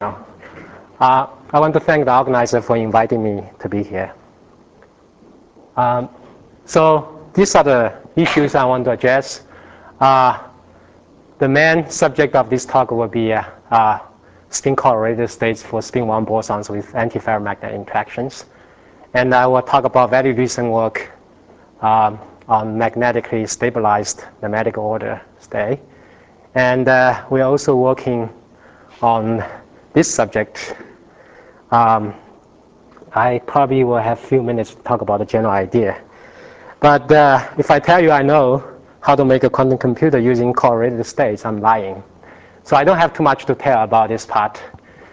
I want to thank the organizer for inviting me to be here. So these are the issues I want to address. The main subject of this talk will be spin correlated states for spin-1 bosons with antiferromagnetic interactions. And I will talk about very recent work on magnetically stabilized nematic order state. And we're also working on this subject. I probably will have a few minutes to talk about the general idea. But if I tell you I know how to make a quantum computer using correlated states, I'm lying. So I don't have too much to tell about this part.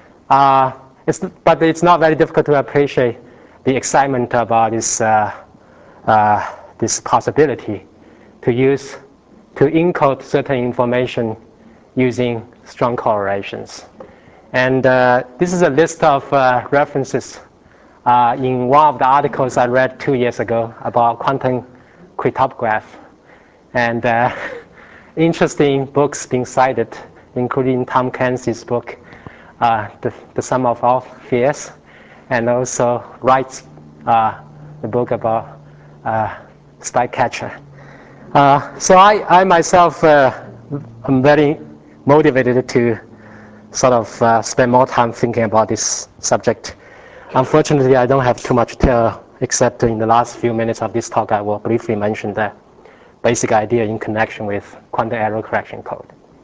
But it's not very difficult to appreciate the excitement about this, this possibility to encode certain information using strong correlations. And this is a list of references in one of the articles I read 2 years ago about quantum cryptography. And interesting books being cited, including Tom Clancy's book, The Sum of All Fears, and also Wright's the book about Spycatcher. So I myself am very motivated to sort of spend more time thinking about this subject. Unfortunately, I don't have too much to tell, except in the last few minutes of this talk, I will briefly mention the basic idea in connection with quantum error correction code.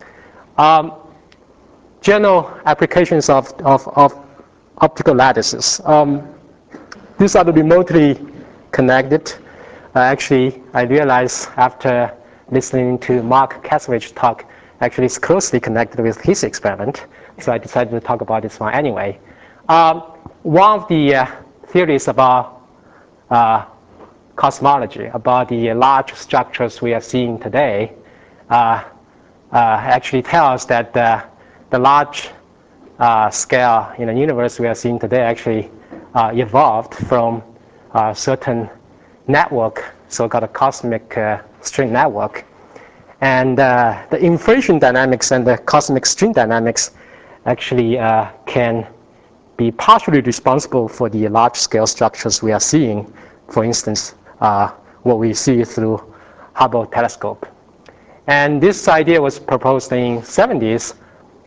General applications of optical lattices. These are remotely connected. Actually, I realized after listening to Mark Kassovich's talk, actually it's closely connected with his experiment. So I decided to talk about this one anyway. One of the theories about cosmology, about the large structures we are seeing today, actually tells that the large scale in the universe we are seeing today actually evolved from a certain network, so-called a cosmic string network. And the inflation dynamics and the cosmic string dynamics actually can be partially responsible for the large-scale structures we are seeing. For instance, what we see through Hubble telescope. And this idea was proposed in the 70s.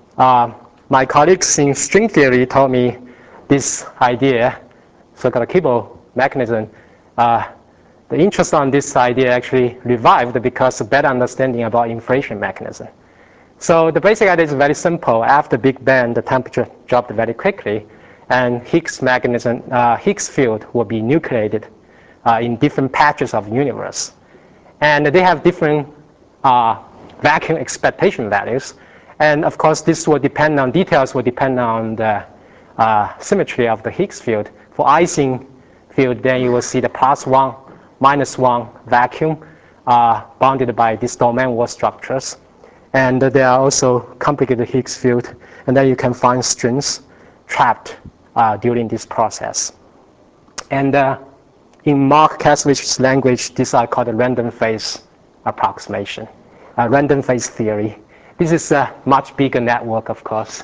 My colleagues in string theory told me this idea, so-called Kibble mechanism, the interest on this idea actually revived because of better understanding about inflation mechanism. So the basic idea is very simple. After Big Bang, the temperature dropped very quickly, and Higgs mechanism, Higgs field will be nucleated in different patches of the universe. And they have different vacuum expectation values. And of course, this will depend on, details will depend on the symmetry of the Higgs field. For Ising field, then you will see the +1, -1 vacuum bounded by these domain wall structures. And there are also complicated Higgs field. And then you can find strings trapped during this process. And in Mark Kassovich's language, these are called a random phase approximation, random phase theory. This is a much bigger network, of course.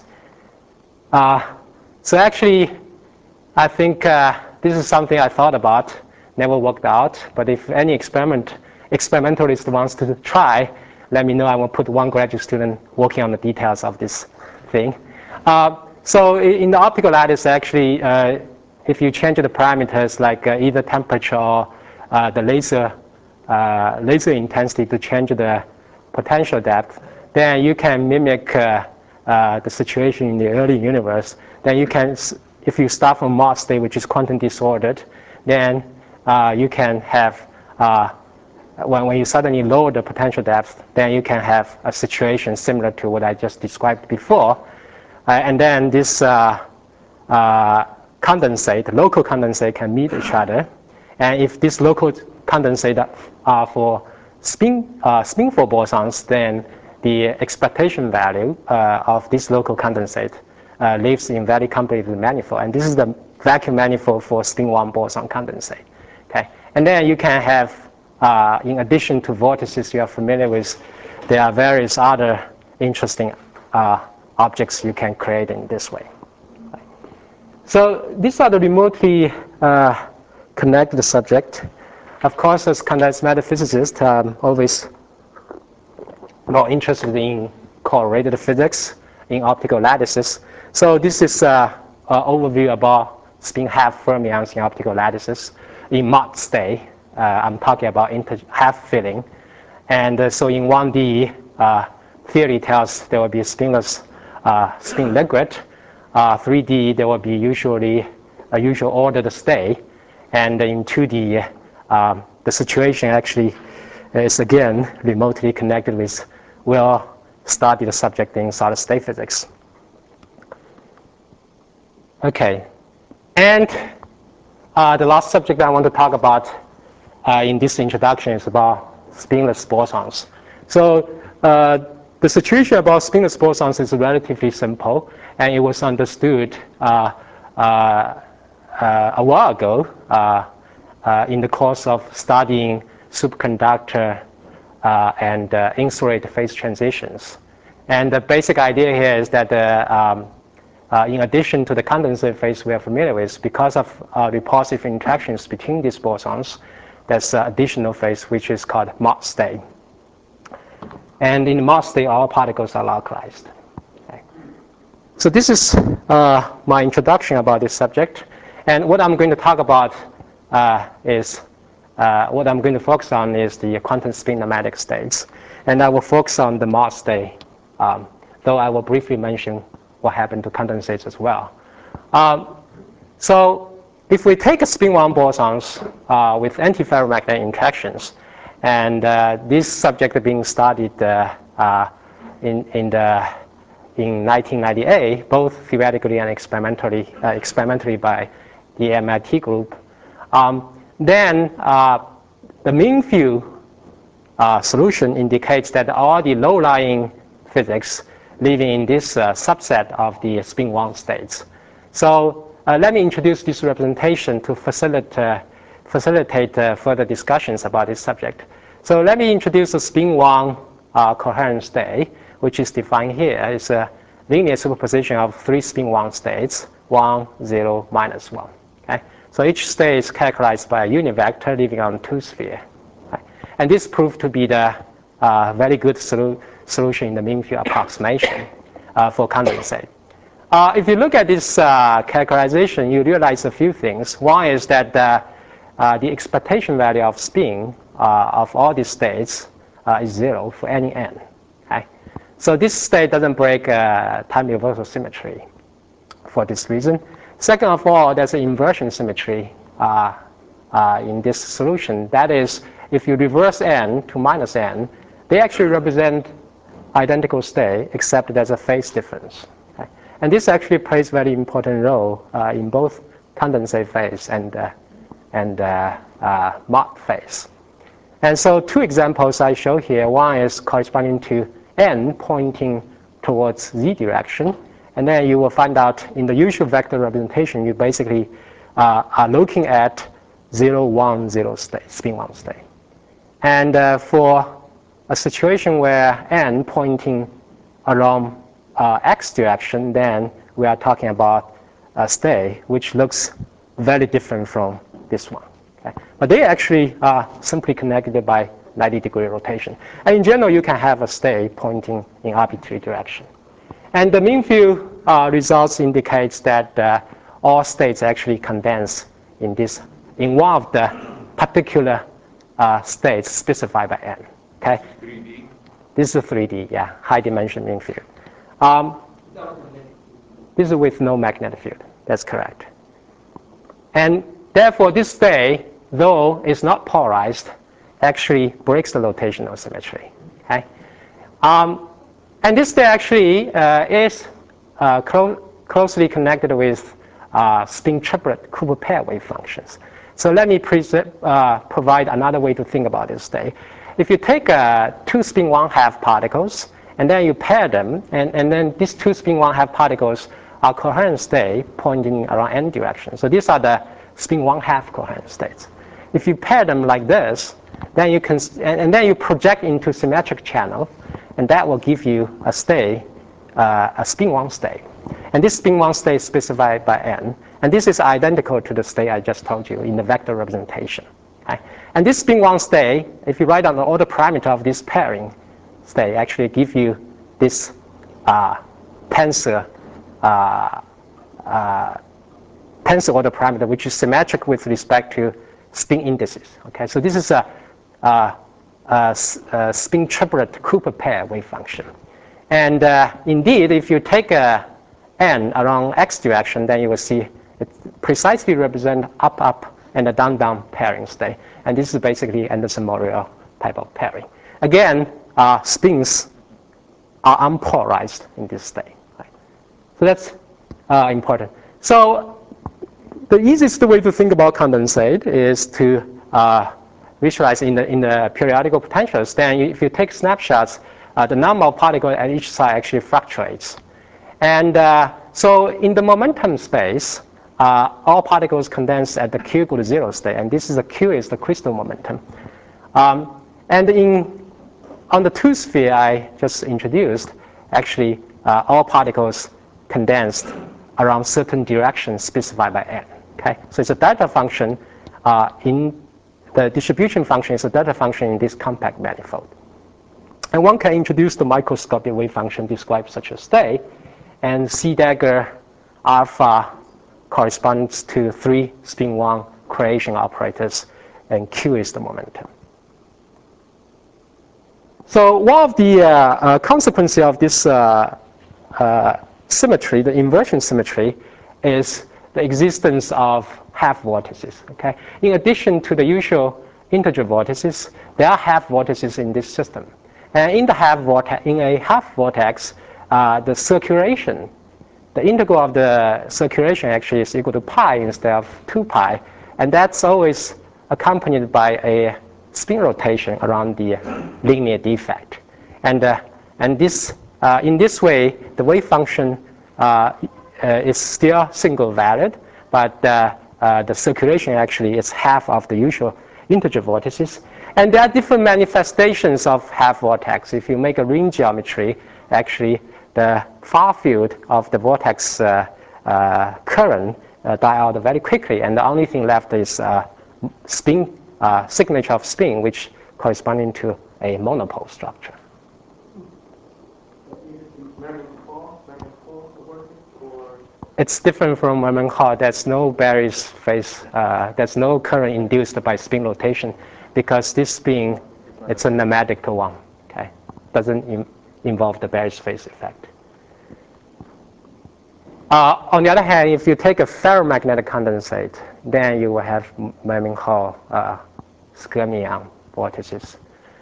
So actually, I think this is something I thought about, never worked out. But if any experimentalist wants to try, let me know. I will put one graduate student working on the details of this thing. So in the optical lattice, actually, if you change the parameters like either temperature or the laser intensity to change the potential depth, then you can mimic the situation in the early universe. Then you can, if you start from Mott state, which is quantum disordered, then you can have, when you suddenly lower the potential depth, then you can have a situation similar to what I just described before. And then this condensate, local condensate, can meet each other. And if this local condensate are for spin-4 bosons, then the expectation value of this local condensate lives in very complicated manifold. And this is the vacuum manifold for spin-1 boson condensate. Okay? And then you can have, in addition to vortices you are familiar with, there are various other interesting objects you can create in this way. So these are the remotely connected subject. Of course, as condensed matter physicist, I'm always more interested in correlated physics, in optical lattices. So this is an overview about spin half fermions in optical lattices in Mott state. I'm talking about half filling. And so in 1D, theory tells there will be a spinless spin liquid. 3D, there will be usually a usual ordered state. And in 2D, the situation actually is again remotely connected with well-studied subject in solid state physics. Okay, and the last subject I want to talk about in this introduction is about spinless bosons. So the situation about spinless bosons is relatively simple, and it was understood a while ago in the course of studying superconductor and insulated phase transitions. And the basic idea here is that in addition to the condensate phase we are familiar with, because of repulsive interactions between these bosons, there's an additional phase which is called Mott state. And in the Mott state, all particles are localized. Okay. So this is my introduction about this subject. And what I'm going to talk about what I'm going to focus on is the quantum spin nematic states. And I will focus on the Mott state, though I will briefly mention what happened to condensates as well. So if we take a spin-1 bosons with antiferromagnetic interactions, and this subject being studied in 1998, both theoretically and experimentally by the MIT group, then the mean field solution indicates that all the low-lying physics living in this subset of the spin-1 states. So let me introduce this representation to facilitate further discussions about this subject. So let me introduce a spin-1 coherent state, which is defined here. It's a linear superposition of 3 spin-1 states, 1, 0, minus 1. Okay? So each state is characterized by a unit vector living on 2 spheres. Okay? And this proved to be the very good solution in the mean field approximation for condensate. If you look at this characterization, you realize a few things. One is that the expectation value of spin of all these states is 0 for any n. Okay? So this state doesn't break time universal symmetry for this reason. Second of all, there's an inversion symmetry in this solution. That is, if you reverse n to minus n, they actually represent identical state, except there's a phase difference. Okay? And this actually plays a very important role in both condensate phase and Mott phase. And so 2 examples I show here. One is corresponding to n pointing towards z direction. And then you will find out in the usual vector representation, you basically are looking at 0, 1, 0 state, spin-1 state. And for a situation where n pointing along x direction, then we are talking about a state which looks very different from this one. Okay? But they actually are simply connected by 90-degree rotation. And in general, you can have a state pointing in arbitrary direction. And the mean field results indicates that all states actually condense in one of the particular states specified by n. Okay? 3D? This is 3D, yeah, high dimension mean field. This is with no magnetic field. That's correct. And therefore, this state, though it's not polarized, actually breaks the rotational symmetry. Okay? And this state actually is closely connected with spin triplet Cooper pair wave functions. So let me provide another way to think about this state. If you take 2 spin-1 half particles, and then you pair them, and then these 2 spin-1 half particles are coherent state pointing around n direction. So these are the spin-1 half coherent states. If you pair them like this, then you can, and then you project into symmetric channel, and that will give you a state, a spin-1 state. And this spin-1 state is specified by n. And this is identical to the state I just told you in the vector representation. Okay? And this spin 1 state, if you write down the order parameter of this pairing state, actually give you this tensor tensor order parameter, which is symmetric with respect to spin indices. Okay, so this is a spin triplet Cooper pair wave function. And indeed, if you take a n along x direction, then you will see it precisely represent up and a down pairing state. And this is basically Anderson-Moriel type of pairing. Again, spins are unpolarized in this state. Right? So that's important. So the easiest way to think about condensate is to visualize in the periodical potentials. Then if you take snapshots, the number of particles at each side actually fluctuates. And so in the momentum space, all particles condense at the q equal to 0 state. And this is the q is the crystal momentum. And on the two sphere I just introduced, actually all particles condensed around certain directions specified by n. Okay? So it's a delta function in the distribution function is a delta function in this compact manifold. And one can introduce the microscopic wave function to describe such a state. And C dagger alpha corresponds to 3 spin 1 creation operators, and Q is the momentum. So one of the consequences of this symmetry, the inversion symmetry, is the existence of half vortices. Okay? In addition to the usual integer vortices, there are half vortices in this system. And in a half vortex, the circulation, the integral of the circulation actually is equal to pi instead of 2 pi. And that's always accompanied by a spin rotation around the linear defect. And this, in this way, the wave function is still single valued, but the circulation actually is half of the usual integer vortices. And there are different manifestations of half vortex. If you make a ring geometry, actually the far field of the vortex current die out very quickly, and the only thing left is spin signature of spin, which corresponding to a monopole structure. It's different from Merman-Hall. There's no Barry's phase. There's no current induced by spin rotation, because this spin, it's a nematic one. Okay, doesn't involve the Barry's phase effect. On the other hand, if you take a ferromagnetic condensate, then you will have Merman-Hall Skermian vortices.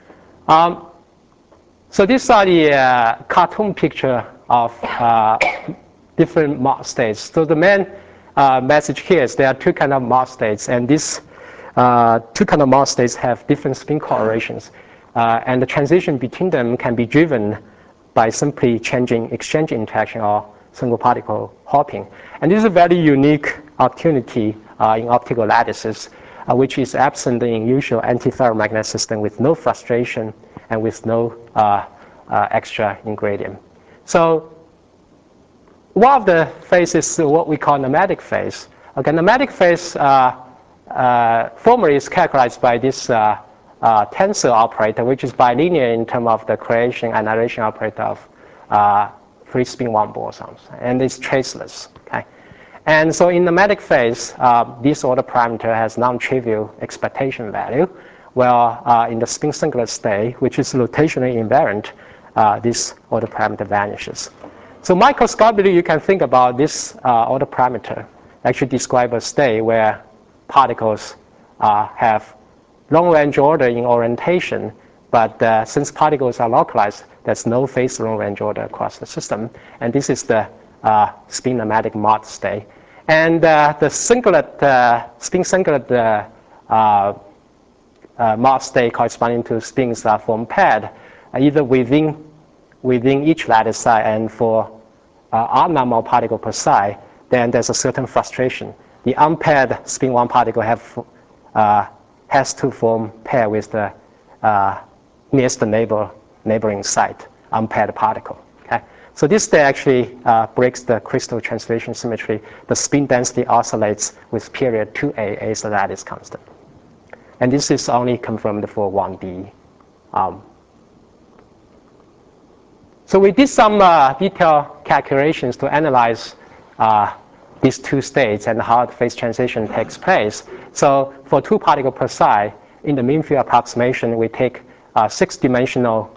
So these are the cartoon picture of different Mach states. So the main message here is there are two kinds of Mach states, and these two kinds of Mach states have different spin correlations, and the transition between them can be driven by simply changing exchange interaction or single particle hopping. And this is a very unique opportunity in optical lattices, which is absent in usual antiferromagnetic system with no frustration and with no extra ingredient. So one of the phases is what we call nematic phase. Okay, nematic phase formally is characterized by this tensor operator, which is bilinear in terms of the creation and annihilation operator of free spin 1 bosons, and it's traceless. Okay, and so in nematic phase, this order parameter has non-trivial expectation value, while in the spin singlet state, which is rotationally invariant, this order parameter vanishes. So microscopically, you can think about this order parameter actually describe a state where particles have long-range order in orientation, but since particles are localized, there's no phase long-range order across the system. And this is the spin nematic Mach state. And the singlet, spin singlet Mach state corresponding to spins are form paired, either within each lattice side, and for odd number of particle per side, then there's a certain frustration. The unpaired spin 1 particle has to form pair with the nearest neighboring site unpaired particle. Okay? So this state actually breaks the crystal translation symmetry. The spin density oscillates with period 2a as the lattice constant. And this is only confirmed for 1D. So we did some detailed calculations to analyze these two states and how the phase transition takes place. So for 2 particles per psi, in the mean field approximation, we take 6-dimensional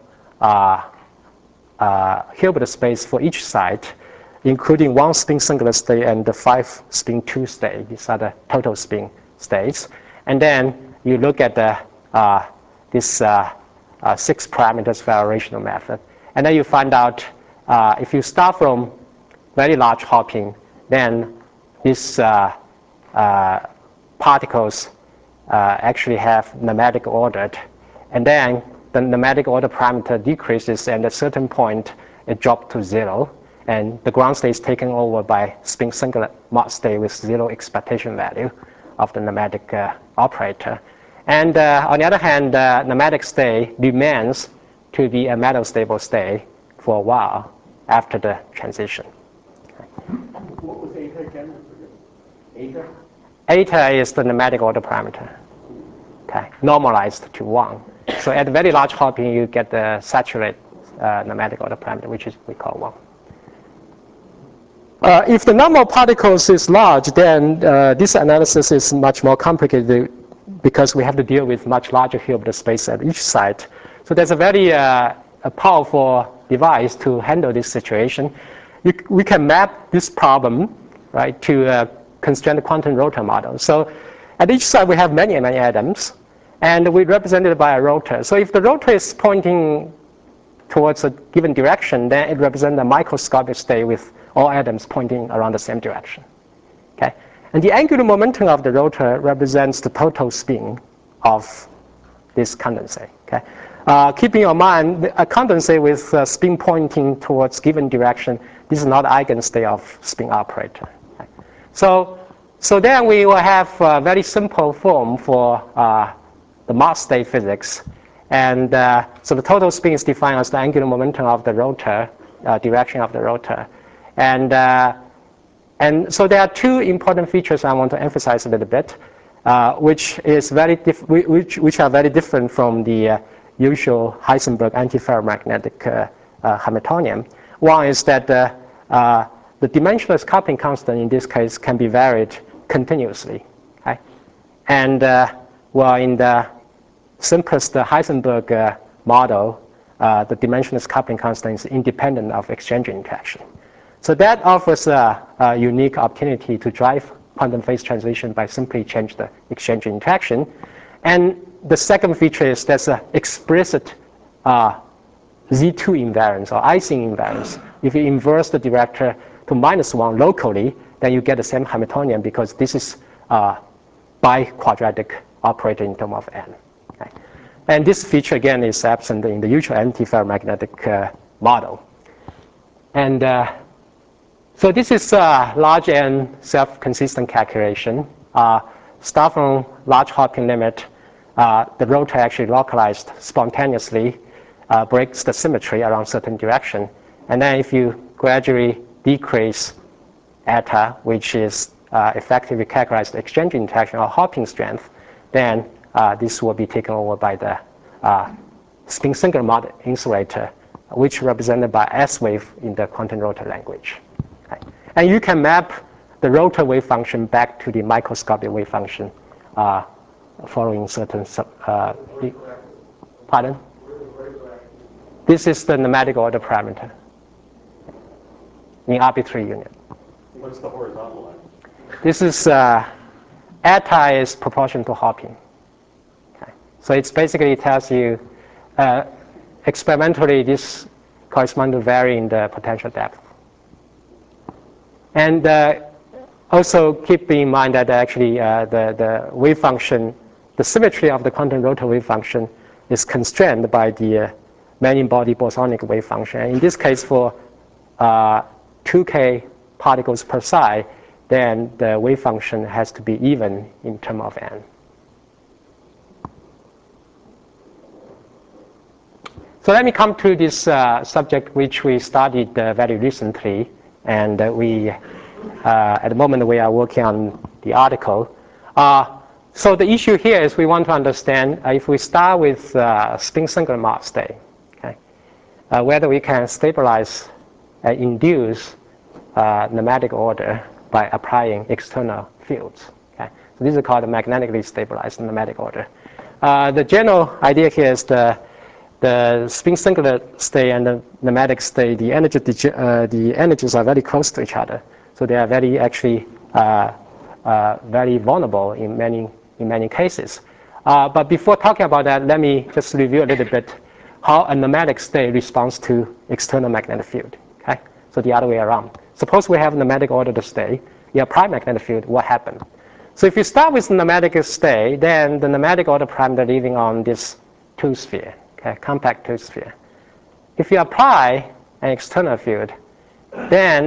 Hilbert space for each site, including 1 spin singular state and the 5 spin 2 state. These are the total spin states. And then you look at the, this 6 parameters variational method. And then you find out if you start from very large hopping, then these particles actually have nematic ordered. And then the nematic order parameter decreases, and at a certain point, it drops to 0. And the ground state is taken over by spin singular mod state with 0 expectation value of the nematic operator. And on the other hand, the nematic state remains to be a metastable state for a while after the transition. What was eta again? Eta? Eta is the nematic order parameter, okay, normalized to 1. So at very large hopping, you get the saturated nematic order parameter, which is we call 1. If the number of particles is large, then this analysis is much more complicated because we have to deal with much larger Hilbert space at each site. So there's a very a powerful device to handle this situation. We can map this problem, right, to a constrained quantum rotor model. So at each site, we have many atoms, and we represent it by a rotor. So if the rotor is pointing towards a given direction, then it represents a microscopic state with all atoms pointing around the same direction. Okay? And the angular momentum of the rotor represents the total spin of this condensate. Okay? Keeping in mind, a condensate with spin pointing towards given direction, this is not eigenstate of spin operator. Okay? So then we will have a very simple form for the Mach state physics. And so the total spin is defined as the angular momentum of the rotor, direction of the rotor. And so there are 2 important features I want to emphasize a little bit, which are very different from the usual Heisenberg antiferromagnetic Hamiltonian. One is that the dimensionless coupling constant in this case can be varied continuously. Okay? And well, in the simplest Heisenberg model, the dimensionless coupling constant is independent of exchange interaction. So that offers a unique opportunity to drive quantum phase transition by simply change the exchange interaction. And the second feature is there's an explicit Z2 invariance or Ising invariance. If you inverse the director to -1 locally, then you get the same Hamiltonian because this is bi-quadratic operator in terms of n. Okay? And this feature, again, is absent in the usual antiferromagnetic model. And so this is a large N self-consistent calculation. Start from large hopping limit, the rotor actually localized spontaneously, breaks the symmetry around certain direction. And then if you gradually decrease eta, which is effectively characterized exchange interaction or hopping strength, then this will be taken over by the spin singular mod insulator, which represented by S wave in the quantum rotor language. Okay. And you can map the rotor wave function back to the microscopic wave function following certain pardon? This is the nematic order parameter in arbitrary unit. What's the horizontal line? This is eta is proportional to hopping. Okay. So it's basically tells you experimentally this corresponds to varying the potential depth. And also keep in mind that actually the wave function, the symmetry of the quantum rotor wave function is constrained by the many-body bosonic wave function. And in this case, for 2K particles per psi, then the wave function has to be even in terms of n. So let me come to this subject which we studied very recently, and at the moment we are working on the article. So the issue here is we want to understand if we start with spin singlet Mach state, okay, whether we can stabilize and induce nematic order by applying external fields. Okay, so this is called magnetically stabilized nematic order. The general idea here is the spin singlet state and the nematic state, the energies are very close to each other, so they are very actually very vulnerable in many cases. But before talking about that, let me just review a little bit how a nematic state responds to external magnetic field. Okay, so the other way around. Suppose we have a nematic ordered state, you apply magnetic field, what happens? So if you start with nematic state, then the nematic order parameter living on this two sphere, okay, compact two sphere. If you apply an external field, then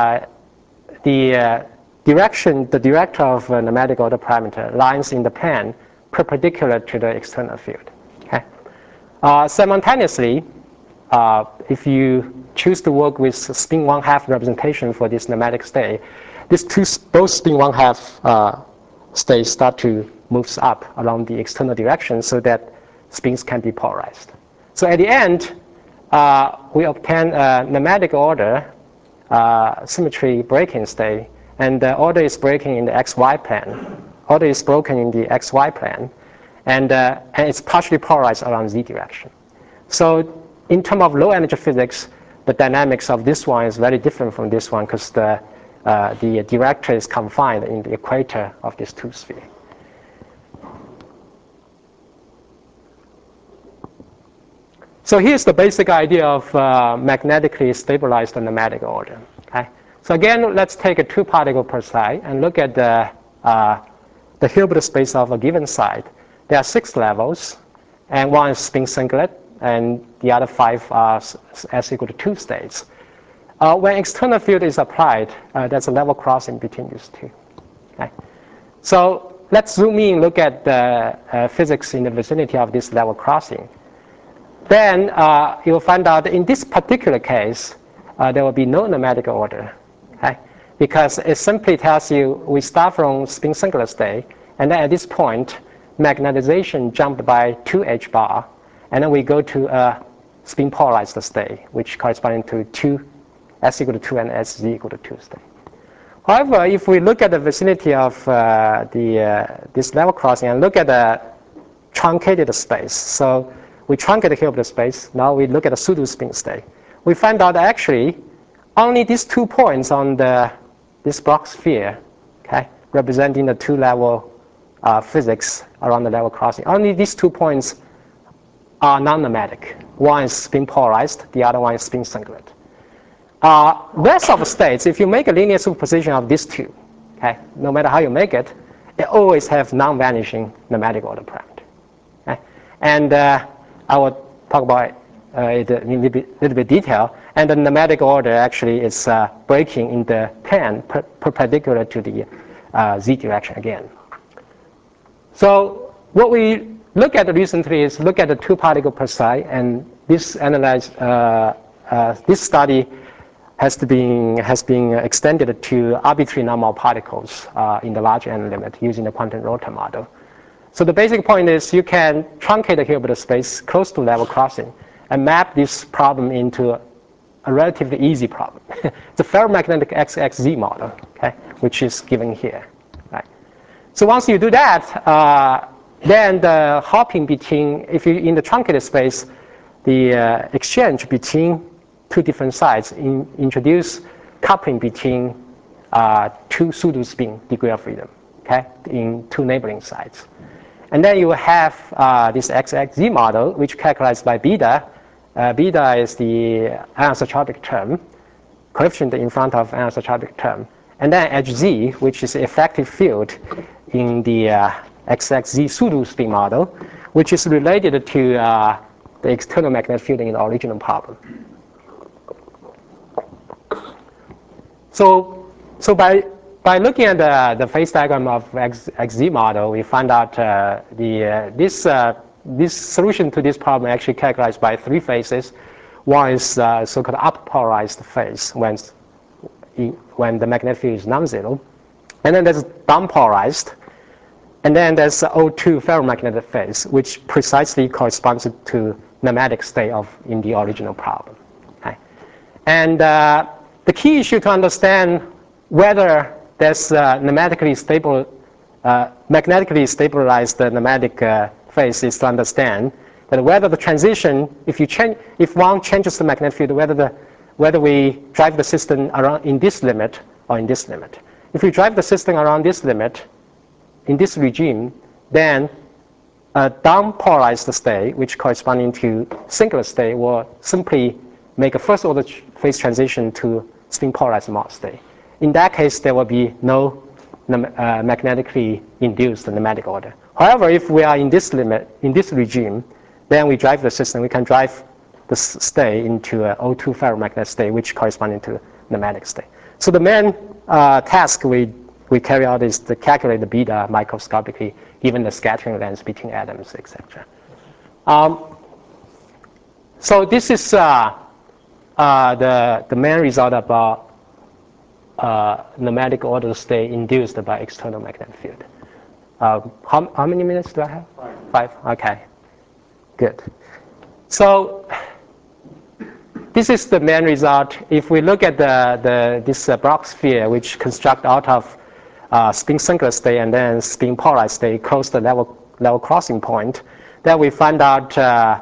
the director of nematic order parameter lies in the plane perpendicular to the external field. Okay. Simultaneously, if you choose to work with spin 1/2 representation for this nematic state, both spin 1/2 states start to move up along the external direction so that spins can be polarized. So at the end, we obtain a nematic order symmetry breaking state, and the order is breaking in the xy plane. Order is broken in the xy plane, and it's partially polarized around z direction. So in terms of low energy physics, the dynamics of this one is very different from this one because the director is confined in the equator of this two sphere. So here's the basic idea of magnetically stabilized nematic order. Okay? So again, let's take a two particle per side and look at the Hilbert space of a given site. There are 6 levels, and one is spin singlet, and the other 5 are s equal to 2 states. When external field is applied, there's a level crossing between these two. Okay? So let's zoom in, look at the physics in the vicinity of this level crossing. Then you'll find out in this particular case, there will be no nematic order. Okay? Because it simply tells you we start from spin singlet state, and then at this point, magnetization jumped by 2 h bar, and then we go to a spin polarized state, which corresponds to 2 s equal to 2 and s z equal to 2 state. However, if we look at the vicinity of this level crossing and look at the truncated space, so we truncate the Hilbert space, now we look at the pseudo spin state. We find out that actually only these 2 points on this Bloch sphere, okay, representing the 2-level physics around the level crossing, only these 2 points are non-nematic. One is spin polarized, the other one is spin singlet. Rest of the states, if you make a linear superposition of these two, okay, no matter how you make it, it always have non-vanishing nematic order parameter. Okay? And I will talk about it in a little bit detail. And the nematic order actually is breaking in the plane perpendicular to the z direction again. So what we look at recently is look at the 2 particle per side, and this this study has been extended to arbitrary normal particles in the large n limit using the quantum rotor model. So the basic point is you can truncate the Hilbert space close to level crossing and map this problem into a relatively easy problem. It's a ferromagnetic XXZ model, okay, which is given here. Right? So once you do that, then the hopping between, if you in the truncated space, the exchange between 2 different sides introduce coupling between 2 pseudo spin degree of freedom, okay, in 2 neighboring sides. And then you have this XXZ model, which characterized by beta. Beta is the anisotropic term, coefficient in front of anisotropic term. And then HZ, which is the effective field in the XXZ pseudo spin model, which is related to the external magnetic field in the original problem. So by looking at the phase diagram of XZ model, we find out this this solution to this problem actually characterized by three phases. One is so-called up-polarized phase when the magnetic field is non-zero. And then there's down-polarized. And then there's the O2 ferromagnetic phase, which precisely corresponds to nematic state in the original problem. Okay? And the key issue to understand whether there's magnetically stabilized nematic phase is to understand that whether the transition, if one changes the magnetic field, whether we drive the system around in this limit or in this limit. If we drive the system around this limit, in this regime, then a down-polarized state, which corresponding to singular state, will simply make a first-order phase transition to spin-polarized Mach state. In that case, there will be no magnetically induced nematic order. However, if we are in this limit, in this regime, then we drive the system. We can drive the state into an O2 ferromagnetic state, which corresponds to nematic state. So the main task we carry out is to calculate the beta microscopically, given the scattering lengths between atoms, etc. So this is the main result about nematic order state induced by external magnetic field. How many minutes do I have? 5. Okay. Good. So this is the main result. If we look at this Bloch sphere, which construct out of spin singular state and then spin polarized state close the level crossing point, then we find out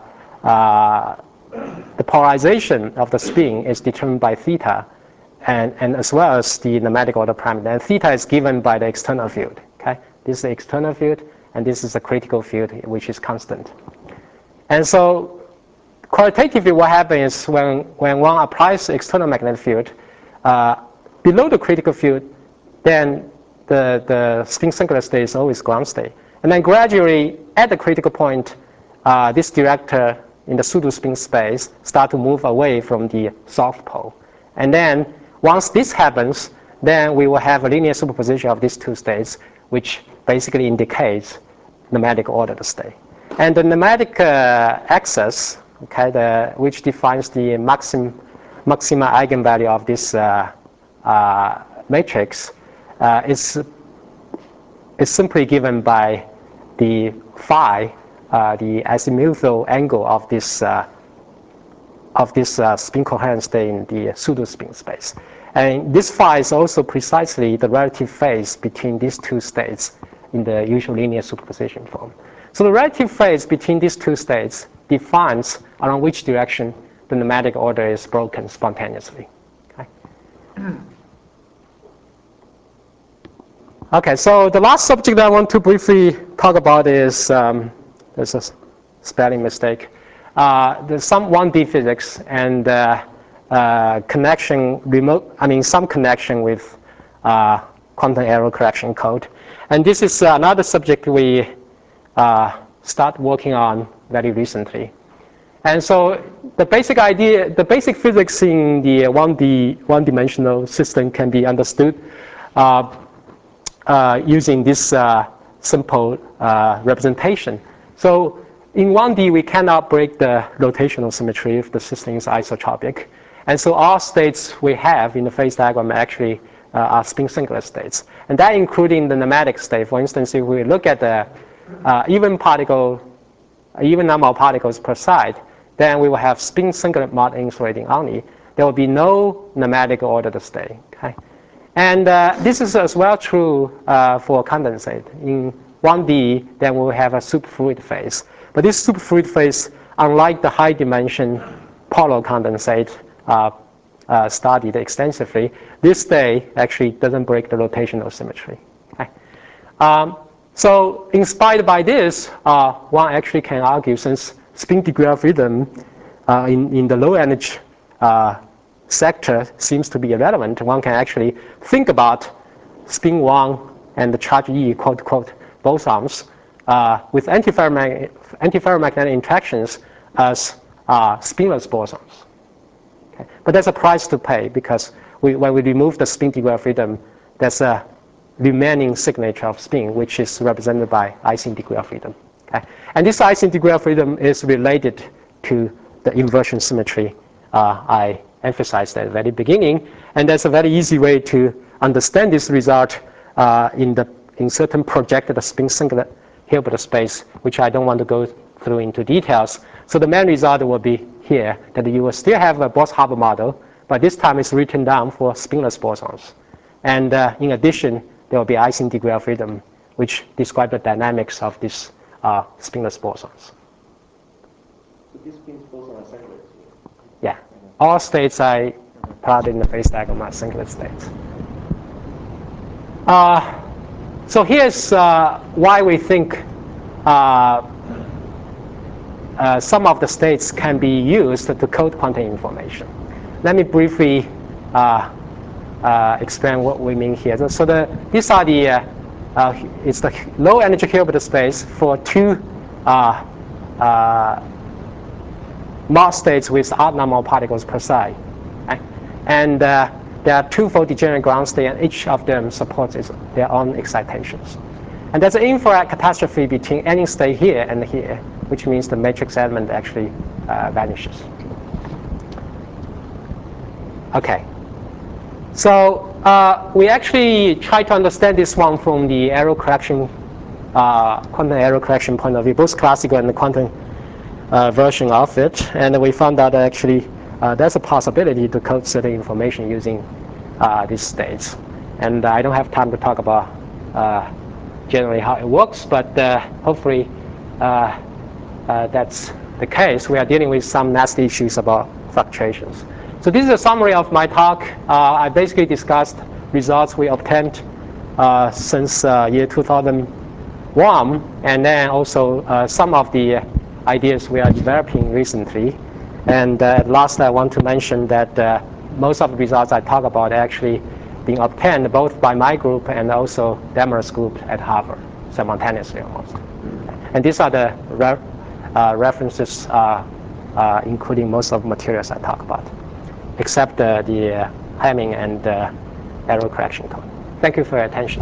the polarization of the spin is determined by theta, and as well as the nematic order parameter. And theta is given by the external field. Okay, this is the external field, and this is the critical field, which is constant. And so qualitatively, what happens is when one applies the external magnetic field below the critical field, then the spin singular state is always ground state. And then gradually, at the critical point, this director in the pseudo-spin space start to move away from the south pole. And then once this happens, then we will have a linear superposition of these two states, which basically indicates nematic ordered state. And the nematic axis, okay, which defines the maxima eigenvalue of this matrix, is simply given by the phi, the azimuthal angle of this spin coherent state in the pseudo-spin space. And this phi is also precisely the relative phase between these two states in the usual linear superposition form. So the relative phase between these two states defines along which direction the nematic order is broken spontaneously. Okay. Okay, so the last subject I want to briefly talk about is, there's a spelling mistake. There's some 1D physics and some connection with quantum error correction code. And this is another subject we start working on very recently. And so the basic idea, the basic physics in the one-dimensional system can be understood using this simple representation. So in 1D, we cannot break the rotational symmetry if the system is isotropic. And so all states we have in the phase diagram actually are spin singular states. And that including the nematic state. For instance, if we look at the even number of particles per side, then we will have spin singular Mach insulating only. There will be no nematic ordered state. Okay? And this is as well true for condensate. In 1D, then we will have a superfluid phase. But this superfluid phase, unlike the high dimension polar condensate studied extensively, this state actually doesn't break the rotational symmetry. Okay? So inspired by this, one actually can argue, since spin degree of freedom in the low energy sector seems to be irrelevant, one can actually think about spin 1 and the charge E, quote, quote, bosons with antiferromagnetic interactions as spinless bosons. Okay. But there's a price to pay, because when we remove the spin degree of freedom, there's a remaining signature of spin, which is represented by Ising degree of freedom. Okay? And this Ising degree of freedom is related to the inversion symmetry I emphasized at the very beginning. And that's a very easy way to understand this result in certain projected spin singlet Hilbert space, which I don't want to go through into details. So the main result will be here, that you will still have a Bose-Haber model, but this time it's written down for spinless bosons. And in addition, there will be Ising degree of freedom, which describe the dynamics of these spinless bosons. So these spin bosons are singlet? Yeah. All states I plotted in the phase diagram are singlet states. So here's why we think some of the states can be used to code quantum information. Let me briefly explain what we mean here. So these are it's the low energy Hilbert space for two Mach states with odd number of particles per side. Okay? And there are twofold degenerate ground state, and each of them supports their own excitations. And there's an infrared catastrophe between any state here and here, which means the matrix element actually vanishes. Okay. So we actually try to understand this one from the error correction, quantum error correction point of view, both classical and the quantum version of it. And we found out that actually there's a possibility to code certain information using these states. And I don't have time to talk about generally how it works, but hopefully that's the case. We are dealing with some nasty issues about fluctuations. So this is a summary of my talk. I basically discussed results we obtained since year 2001, and then also some of the ideas we are developing recently. And last, I want to mention that most of the results I talk about are actually being obtained both by my group and also Demarest group at Harvard, simultaneously almost. And these are the references, including most of the materials I talk about, except the Hamming and error correction code. Thank you for your attention.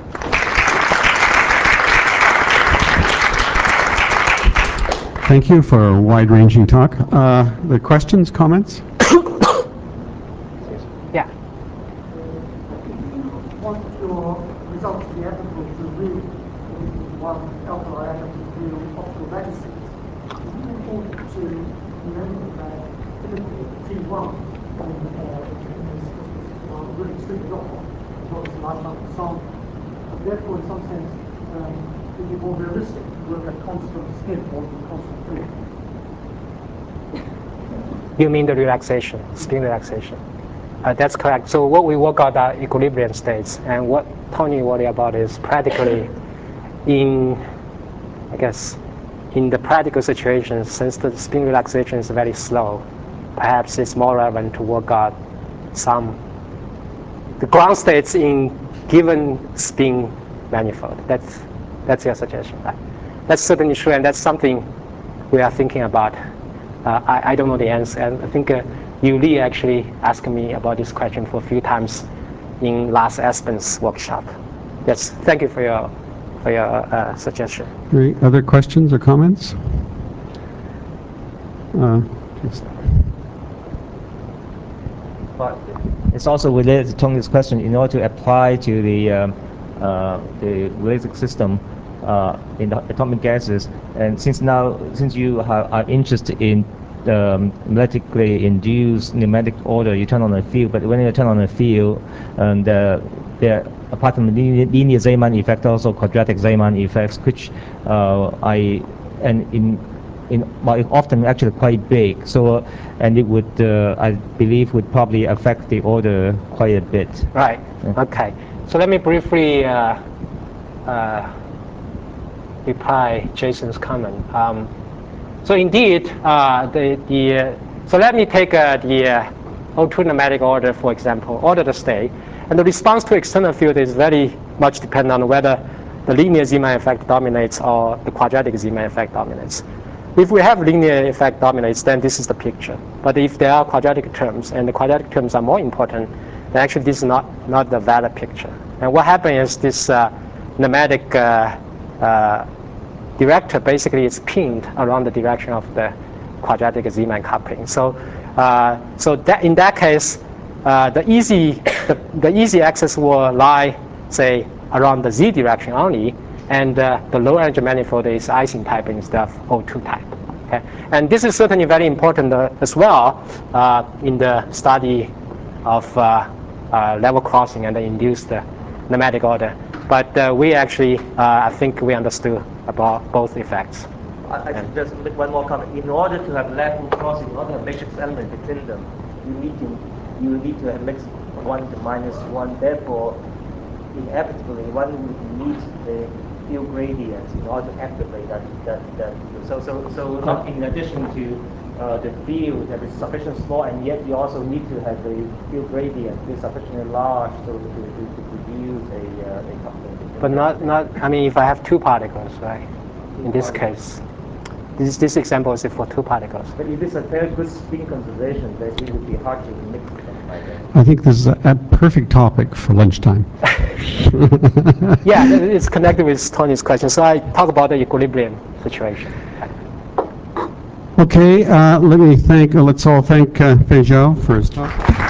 Thank you for a wide-ranging talk. The questions, comments? Yeah. Want your results to be applicable to real one alpha iota real optical lattices. It's really important to remember that typically T1 is really extremely local, as well as the lifetime of the sample. Therefore, in some sense, it would be more realistic to work at constant spin rather than constant field. You mean the relaxation, spin relaxation? That's correct. So what we work out are equilibrium states, and what Tony worried about is practically in the practical situation, since the spin relaxation is very slow, perhaps it's more relevant to work out the ground states in given spin manifold. That's your suggestion. That's certainly true, and that's something we are thinking about. I don't know the answer, and I think Yu Li actually asked me about this question for a few times in last Aspen's workshop. Yes, thank you for your suggestion. Great. Other questions or comments? But it's also related to Tony's question. In order to apply to the Walisic system in the atomic gases, and since you are interested in magnetically induced pneumatic order, you turn on a field. But when you turn on a field, and there, apart from the linear Zeeman effect, also quadratic Zeeman effects, which often actually quite big. So, and it would, I believe, would probably affect the order quite a bit. Right. Okay. So let me briefly reply Jason's comment. So indeed, so let me take the O2 pneumatic order, for example, order the state. And the response to external field is very much dependent on whether the linear Zeeman effect dominates or the quadratic Zeeman effect dominates. If we have linear effect dominates, then this is the picture. But if there are quadratic terms, and the quadratic terms are more important, then actually this is not the valid picture. And what happens is this pneumatic director basically is pinned around the direction of the quadratic Zeeman coupling. So, so that in that case, the easy axis will lie, say, around the Z direction only, and the low energy manifold is Ising type instead of O2 type. Okay, and this is certainly very important as well in the study of level crossing and the induced nematic order. But we actually, I think we understood about both effects. I just make one more comment. In order to have level crossing, in order to have matrix element between them, you need to have matrix 1 to -1. Therefore, inevitably, one would need the field gradient in order to activate that. So not in addition to the field that is sufficiently small, and yet you also need to have the field gradient be sufficiently large so to produce a coupling. But not. I mean, if I have two particles, right? In this case, this example is for two particles. But if it's a very good spin conservation, then it would be hard to mix them by then. I think this is a perfect topic for lunchtime. Yeah, it's connected with Tony's question. So I talk about the equilibrium situation. Okay, let's all thank Fei Zhou for his talk.